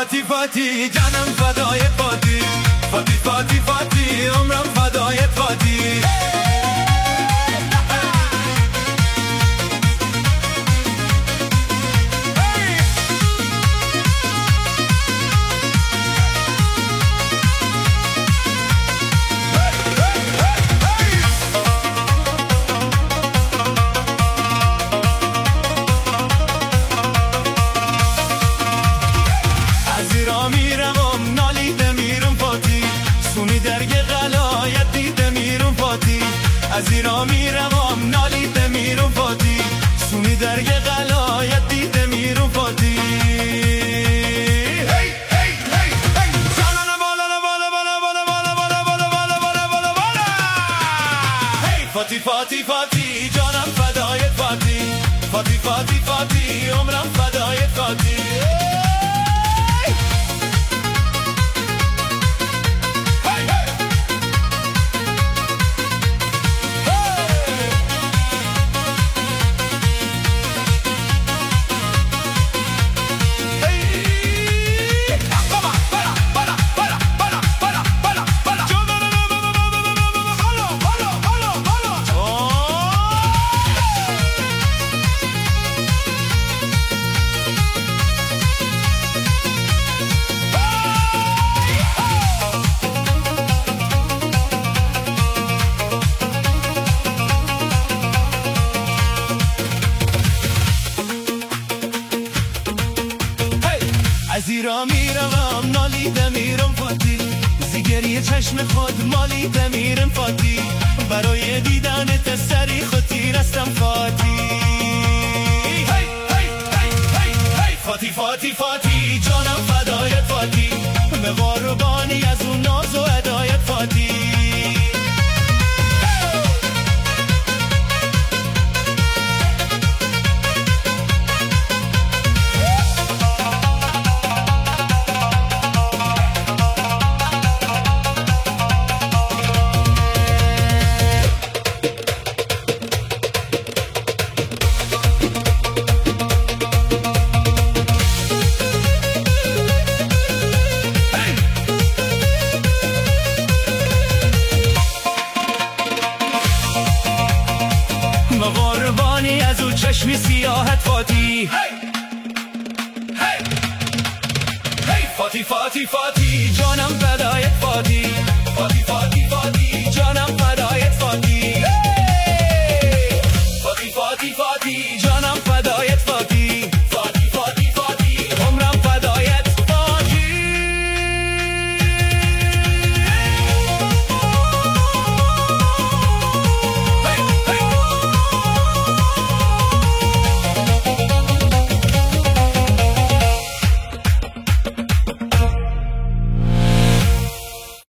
فاتی فاتی جانم فدای فاتی، فاتی فاتی فاتی عمرم فدای فاتی. از ایران میروم نالیده میرم فاتی، سونی درگ غلایت دیده میرم فاتی. هی هی هی هی جانم بالا بالا بالا بالا بالا بالا بالا بالا بالا بالا بالا. هی فاتی فاتی فاتی جانم فدای فاتی، فاتی فاتی فاتی عمرم فدای فاتی. از ایران میروم نالیده میرم فاتی، زیگری چشم خود مالیده میرم فاتی، برای دیدنت سری خطی رستم فاتی. هی هی هی هی هی فاتی فاتی فاتی جانم فدای فاتی، به قربانی از اون ناز و ادایت فاتی. قربانی از او چشمی سیاحت فاتی. هی هی هی فاتی فاتی فاتی جانم فدایت فاتی، فاتی فاتی